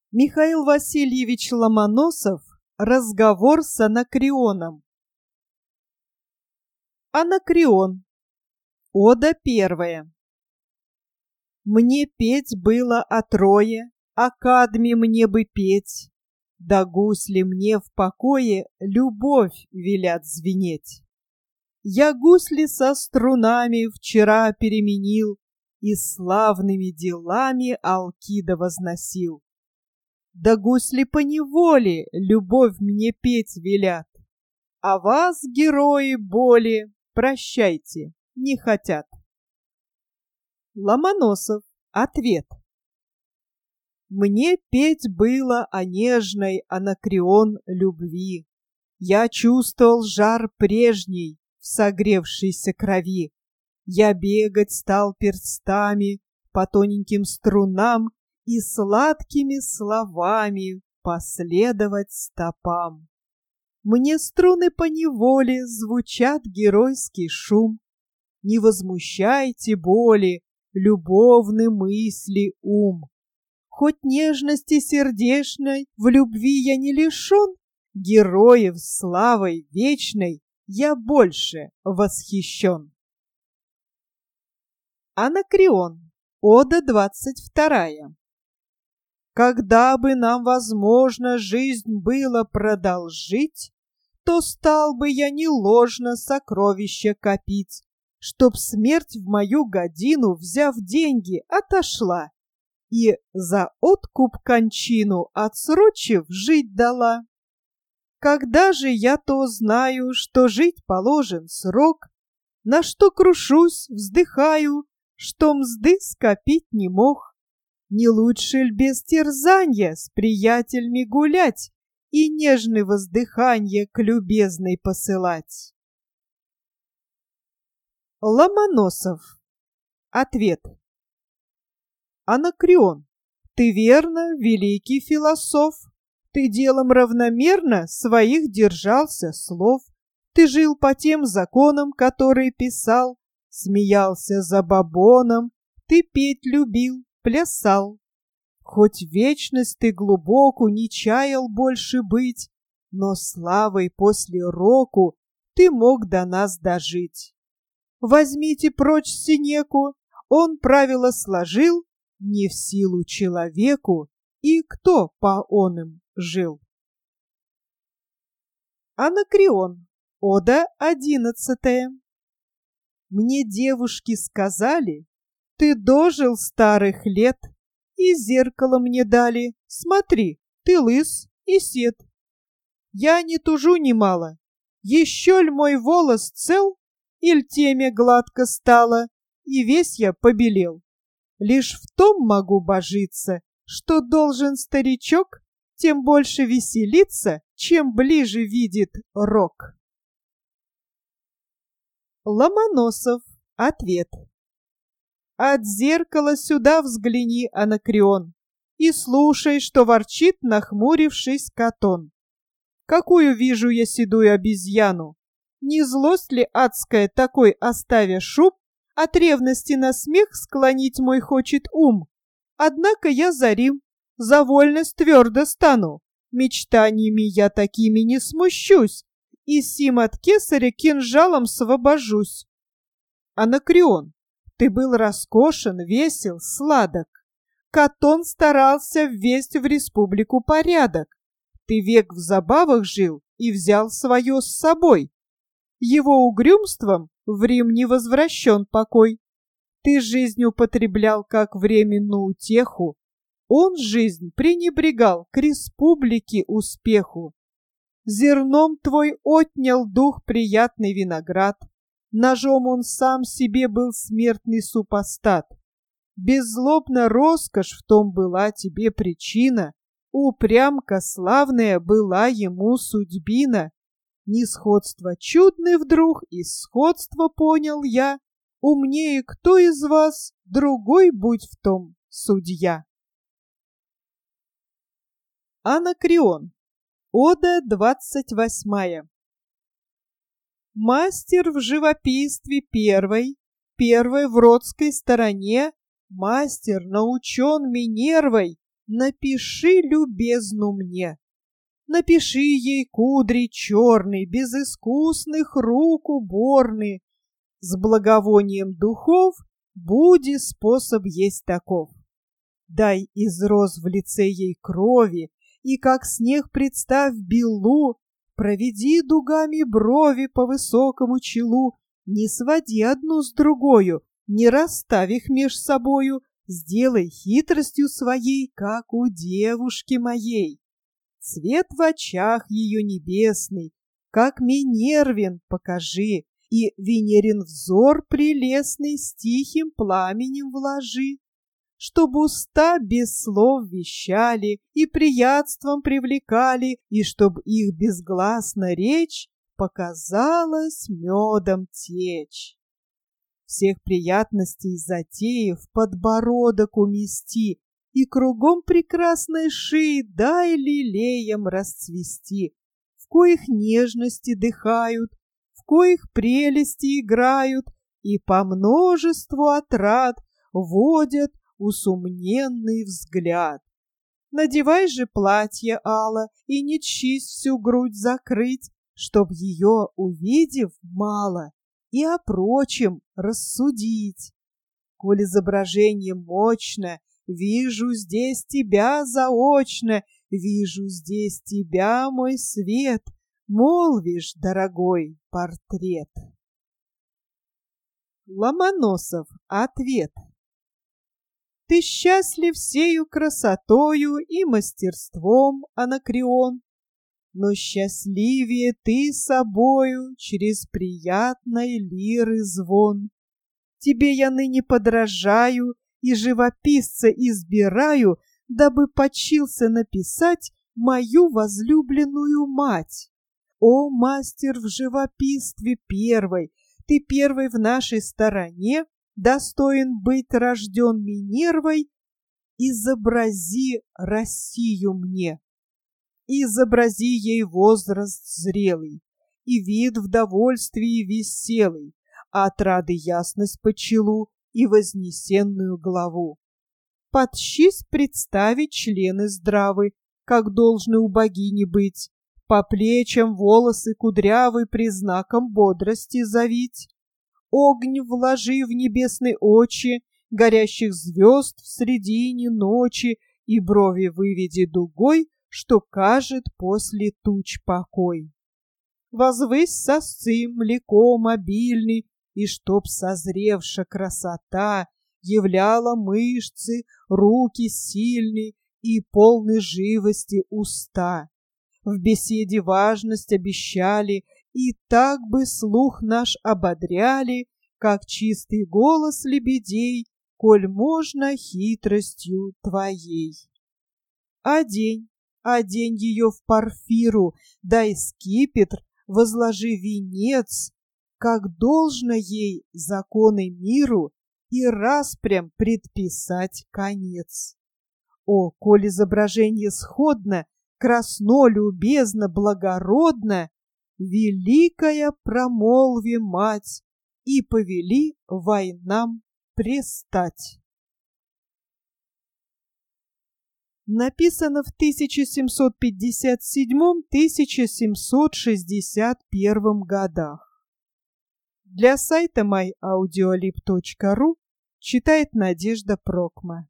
Михаил Васильевич Ломоносов. Разговор с Анакреоном. Анакреон. Ода первая. Мне петь было отрое, а кадми мне бы петь, да гусли мне в покое любовь велят звенеть. Я гусли со струнами вчера переменил и славными делами Алкида возносил. Да гусли поневоле любовь мне петь велят, а вас, герои боли, прощайте, не хотят. Ломоносов. Ответ. Мне петь было о нежной Анакреон любви. Я чувствовал жар прежней в согревшейся крови. Я бегать стал перстами по тоненьким струнам и сладкими словами последовать стопам. Мне струны поневоле звучат геройский шум. Не возмущайте боли любовны мысли ум. Хоть нежности сердечной в любви я не лишен, героев славой вечной я больше восхищен. Анакреон. Ода 22. Когда бы нам возможно жизнь было продолжить, то стал бы я не ложно сокровища копить, чтоб смерть в мою годину, взяв деньги, отошла и за откуп кончину отсрочив жить дала. Когда же я то знаю, что жить положен срок, на что крушусь, вздыхаю, что мзды скопить не мог. Не лучше ль без терзанья с приятелями гулять и нежное воздыханье к любезной посылать? Ломоносов. Ответ. Анакреон, ты верно, великий философ, ты делом равномерно своих держался слов, ты жил по тем законам, которые писал, смеялся за бабоном, ты петь любил, плясал. Хоть вечность ты глубоку не чаял больше быть, но славой после року ты мог до нас дожить. Возьмите прочь Сенеку, он правила сложил не в силу человеку, и кто по оным жил. Анакреон. Ода 11. Мне девушки сказали, ты дожил старых лет, и зеркало мне дали, смотри, ты лыс и сед. Я не тужу немало, еще ль мой волос цел, иль темя гладко стало, и весь я побелел. Лишь в том могу божиться, что должен старичок тем больше веселиться, чем ближе видит рок. Ломоносов. Ответ. От зеркала сюда взгляни, Анакреон, и слушай, что ворчит, нахмурившись, Катон. Какую вижу я седую обезьяну? Не злость ли адская такой, оставя шуб, от ревности на смех склонить мой хочет ум? Однако я за Рим, за вольность твердо стану, мечтаниями я такими не смущусь, и сим от кесаря кинжалом свобожусь. Анакреон, ты был роскошен, весел, сладок. Катон старался ввести в республику порядок. Ты век в забавах жил и взял свое с собой. Его угрюмством в Рим не возвращен покой. Ты жизнь употреблял как временную утеху. Он жизнь пренебрегал к республике успеху. Зерном твой отнял дух приятный виноград. Ножом он сам себе был смертный супостат. Беззлобна роскошь в том была тебе причина, упрямка славная была ему судьбина. Несходство чудный вдруг, и сходство понял я. Умнее кто из вас, другой будь в том судья. Анакреон. Ода 28. Мастер в живописстве первый в родской стороне, мастер научен Минервой, напиши любезну мне. Напиши ей кудри черный, без искусных рук уборный. С благовонием духов буди способ есть таков. Дай из роз в лице ей крови, и как снег представь белу, проведи дугами брови по высокому челу, не своди одну с другою, не расставь их меж собою, сделай хитростью своей, как у девушки моей. Цвет в очах ее небесный, как Минервин, покажи, и Венерин взор прелестный с тихим пламенем вложи, чтоб уста без слов вещали и приятством привлекали, и чтоб их безгласно речь показалась медом течь. Всех приятностей затеев подбородок умести, и кругом прекрасной шеи дай лилеям расцвести, в коих нежности дыхают, в коих прелести играют, и по множеству отрад водят усумненный взгляд. Надевай же платье, Алла, и не честь всю грудь закрыть, чтоб ее, увидев, мало, и о прочем рассудить. Коль изображение мощно, вижу здесь тебя заочно, вижу здесь тебя, мой свет, молвишь, дорогой портрет. Ломоносов. Ответ. Ты счастлив сею красотою и мастерством, Анакреон, но счастливее ты собою через приятной лиры звон. Тебе я ныне подражаю и живописца избираю, дабы почился написать мою возлюбленную мать. О, мастер в живописстве первой, ты первый в нашей стороне, достоин быть рожден Минервой, изобрази Россию мне. Изобрази ей возраст зрелый, и вид в довольствии веселый, а отрады ясность по челу и вознесенную главу. Подщись представить члены здравы, как должны у богини быть, по плечам волосы кудрявы признаком бодрости завить. Огонь вложи в небесные очи, горящих звезд в средине ночи, и брови выведи дугой, что кажет после туч покой. Возвысь сосцы млеком обильный, и чтоб созревша красота являла мышцы, руки сильные и полны живости уста. В беседе важность обещали, и так бы слух наш ободряли, как чистый голос лебедей, коль можно хитростью твоей. Одень ее в парфиру, дай скипетр, возложи венец, как должно ей законы миру, и распрям предписать конец. О, коль изображение сходно, красно, любезно, благородно, великая промолви мать, и повели войнам престать. Написано в 1757-1761 годах. Для сайта myaudioLib.ru читает Надежда Прокма.